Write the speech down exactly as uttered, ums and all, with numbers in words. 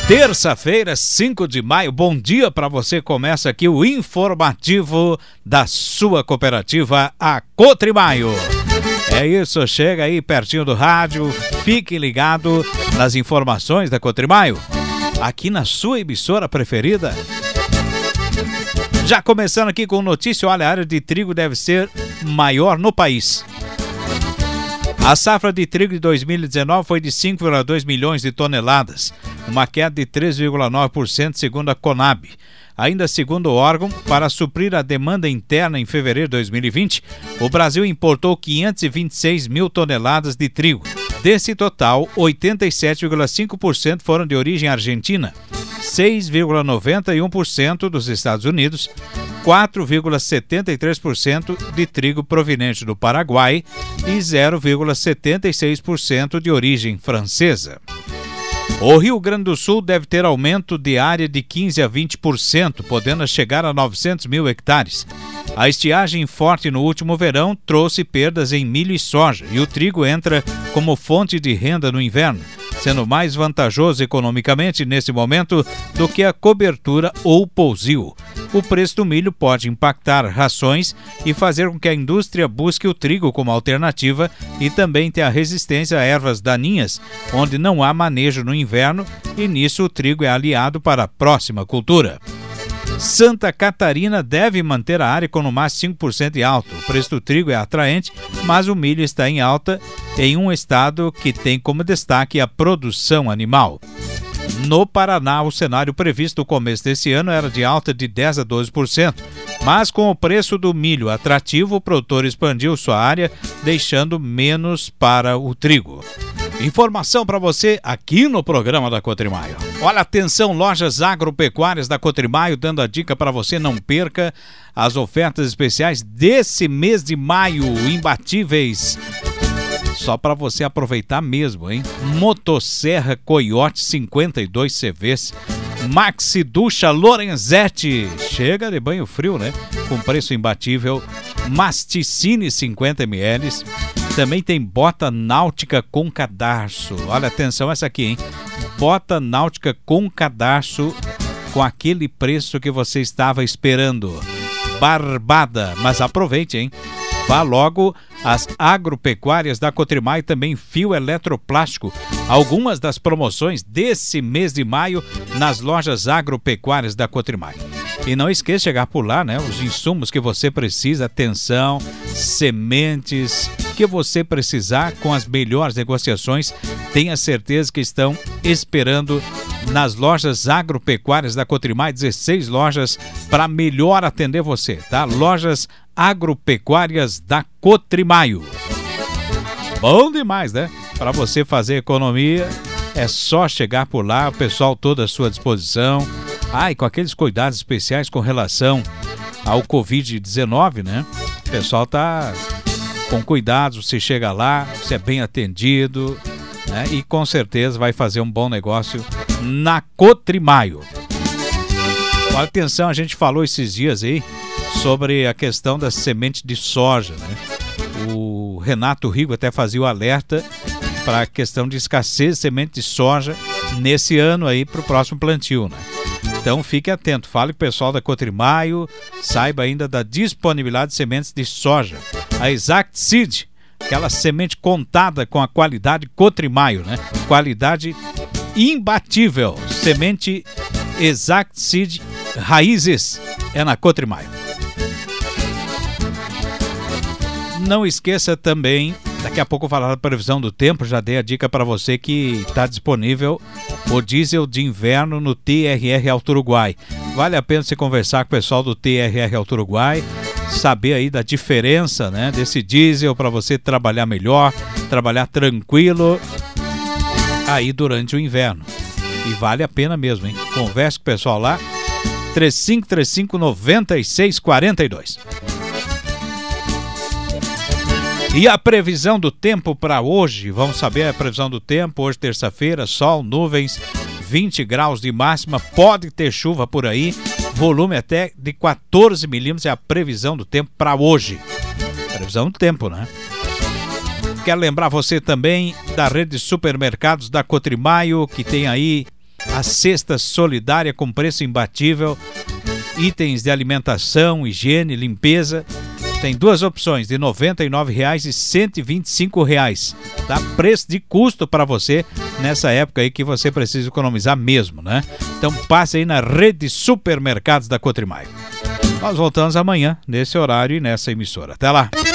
Terça-feira, cinco de maio, bom dia para você. Começa aqui o informativo da sua cooperativa, a Cotrimaio. É isso, chega aí pertinho do rádio, fique ligado nas informações da Cotrimaio, aqui na sua emissora preferida. Já começando aqui com notícia, olha, a área de trigo deve ser maior no país. A safra de trigo de dois mil e dezenove foi de cinco vírgula dois milhões de toneladas, uma queda de três vírgula nove por cento segundo a Conab. Ainda segundo o órgão, para suprir a demanda interna em fevereiro de dois mil e vinte, o Brasil importou quinhentos e vinte e seis mil toneladas de trigo. Desse total, oitenta e sete vírgula cinco por cento foram de origem argentina, seis vírgula noventa e um por cento dos Estados Unidos, quatro vírgula setenta e três por cento de trigo proveniente do Paraguai e zero vírgula setenta e seis por cento de origem francesa. O Rio Grande do Sul deve ter aumento de área de quinze a vinte por cento, podendo chegar a novecentos mil hectares. A estiagem forte no último verão trouxe perdas em milho e soja, e o trigo entra como fonte de renda no inverno, sendo mais vantajoso economicamente nesse momento do que a cobertura ou pousio. O preço do milho pode impactar rações e fazer com que a indústria busque o trigo como alternativa e também ter a resistência a ervas daninhas, onde não há manejo no inverno, e nisso o trigo é aliado para a próxima cultura. Santa Catarina deve manter a área com no máximo cinco por cento de alta. O preço do trigo é atraente, mas o milho está em alta em um estado que tem como destaque a produção animal. No Paraná, o cenário previsto no começo desse ano era de alta de dez a doze por cento, mas com o preço do milho atrativo, o produtor expandiu sua área, deixando menos para o trigo. Informação para você aqui no programa da Cotrimaio. Olha, atenção, lojas agropecuárias da Cotrimaio, dando a dica para você, não perca as ofertas especiais desse mês de maio, imbatíveis. Só para você aproveitar mesmo, hein? Motosserra Coyote cinquenta e dois C Vs, Maxi Ducha Lorenzetti, chega de banho frio, né? Com preço imbatível. Masticine cinquenta mililitros. Também tem bota náutica com cadarço. Olha, atenção essa aqui, hein? Bota náutica com cadarço com aquele preço que você estava esperando. Barbada, mas aproveite, hein? Vá logo às agropecuárias da Cotrimaio, também fio eletroplástico. Algumas das promoções desse mês de maio nas lojas agropecuárias da Cotrimaio. E não esqueça de chegar por lá, né? Os insumos que você precisa, atenção, sementes que você precisar, com as melhores negociações, tenha certeza que estão esperando nas lojas agropecuárias da Cotrimaio, dezesseis lojas para melhor atender você, tá? Lojas agropecuárias da Cotrimaio. Bom demais, né? Para você fazer economia, é só chegar por lá, o pessoal todo à sua disposição. Ah, e com aqueles cuidados especiais com relação ao covid dezenove, né? O pessoal tá com cuidado, você chega lá, você é bem atendido, né? E com certeza vai fazer um bom negócio na Cotrimaio. Com atenção, a gente falou esses dias aí sobre a questão da semente de soja, né? O Renato Rigo até fazia o alerta para a questão de escassez de semente de soja nesse ano aí para o próximo plantio, né? Então fique atento, fale com o pessoal da Cotrimaio, saiba ainda da disponibilidade de sementes de soja. A Exact Seed, aquela semente contada com a qualidade Cotrimaio, né? Qualidade imbatível. Semente Exact Seed Raízes é na Cotrimaio. Não esqueça também, daqui a pouco eu vou falar da previsão do tempo, já dei a dica para você que está disponível o diesel de inverno no T R R Alto Uruguai. Vale a pena você conversar com o pessoal do T R R Alto Uruguai, saber aí da diferença, né, desse diesel para você trabalhar melhor, trabalhar tranquilo aí durante o inverno. E vale a pena mesmo, hein? Converse com o pessoal lá, três cinco três cinco, nove seis quatro dois. E a previsão do tempo para hoje, vamos saber a previsão do tempo, hoje terça-feira, sol, nuvens, vinte graus de máxima, pode ter chuva por aí, volume até de quatorze milímetros é a previsão do tempo para hoje. Previsão do tempo, né? Quero lembrar você também da rede de supermercados da Cotrimaio, que tem aí a cesta solidária com preço imbatível, itens de alimentação, higiene, limpeza. Tem duas opções, de noventa e nove reais e cento e vinte e cinco reais. Tá? Preço de custo para você nessa época aí que você precisa economizar mesmo, né? Então passe aí na rede de supermercados da Cotrimaio. Nós voltamos amanhã, nesse horário e nessa emissora. Até lá!